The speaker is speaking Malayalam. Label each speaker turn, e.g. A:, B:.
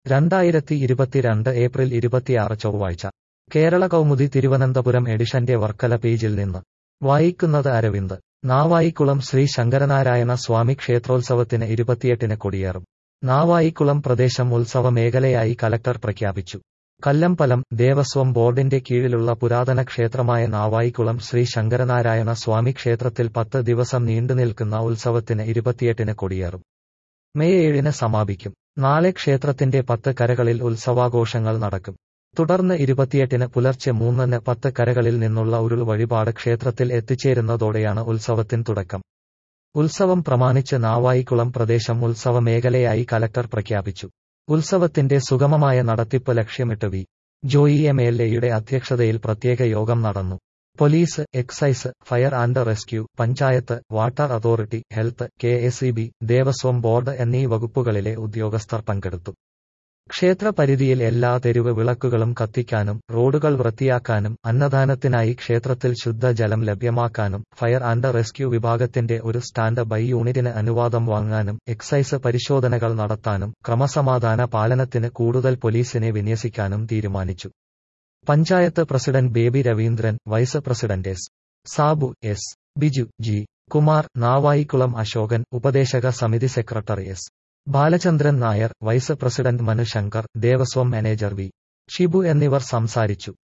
A: 2022 ഏപ്രിൽ 26 ചൊവ്വാഴ്ച കേരള കൗമുദി തിരുവനന്തപുരം എഡിഷന്റെ വർക്കല പേജിൽ നിന്ന് വായിക്കുന്നത് അരവിന്ദ്. നാവായിക്കുളം ശ്രീ ശങ്കരനാരായണ സ്വാമി ക്ഷേത്രോത്സവത്തിന് 28-ന് കൊടിയേറും. നാവായിക്കുളം പ്രദേശം ഉത്സവ മേഖലയായി കലക്ടർ പ്രഖ്യാപിച്ചു. കല്ലമ്പലം ദേവസ്വം ബോർഡിന്റെ കീഴിലുള്ള പുരാതന ക്ഷേത്രമായ നാവായിക്കുളം ശ്രീ ശങ്കരനാരായണ സ്വാമി ക്ഷേത്രത്തിൽ 10 ദിവസം നീണ്ടുനിൽക്കുന്ന ഉത്സവത്തിന് 28-ന് കൊടിയേറും. മെയ് 7-ന് സമാപിക്കും. നാളെ ക്ഷേത്രത്തിന്റെ 10 കരകളിൽ ഉത്സവാഘോഷങ്ങൾ നടക്കും. തുടർന്ന് 28-ന് പുലർച്ചെ 3-ന് 10 കരകളിൽ നിന്നുള്ള ഉരുൾ വഴിപാട് ക്ഷേത്രത്തിൽ എത്തിച്ചേരുന്നതോടെയാണ് ഉത്സവത്തിന് തുടക്കം. ഉത്സവം പ്രമാണിച്ച് നാവായിക്കുളം പ്രദേശം ഉത്സവ മേഖലയായി കലക്ടർ പ്രഖ്യാപിച്ചു. ഉത്സവത്തിന്റെ സുഗമമായ നടത്തിപ്പ് ലക്ഷ്യമിട്ട് വി. ജോയി എംഎൽഎയുടെ അധ്യക്ഷതയിൽ പ്രത്യേക യോഗം നടന്നു. Police, excise, fire and rescue, panchayat, water authority, health, KSEB, Devaswom board എന്നീ വകുപ്പുകളിലെ ഉദ്യോഗസ്ഥർ പങ്കെടുത്തു. ക്ഷേത്ര പരിധിയിൽ എല്ലാ തെരുവ് വിളക്കുകളും കത്തിക്കാനും റോഡുകൾ വൃത്തിയാക്കാനും അന്നദാനത്തിനായി ക്ഷേത്രത്തിൽ ശുദ്ധജലം ലഭ്യമാക്കാനും ഫയർ ആൻഡ് റെസ്ക്യൂ വിഭാഗത്തിന്റെ ഒരു സ്റ്റാൻഡ് ബൈ യൂണിറ്റിന് അനുവാദം വാങ്ങാനും എക്സൈസ് പരിശോധനകൾ നടത്താനും ക്രമസമാധാന പാലനത്തിന് കൂടുതൽ പോലീസിനെ വിന്യസിക്കാനും തീരുമാനിച്ചു. Panchayat president Baby Raveendran, vice president S. Sabu, S. Biju, G. Kumar, Navaikulam Asokan, ഉപദേശക സമിതി secretary S. Balachandran Nair, vice president Manu Shankar, Devaswom manager V. Shibu എന്നിവർ സംസാരിച്ചു.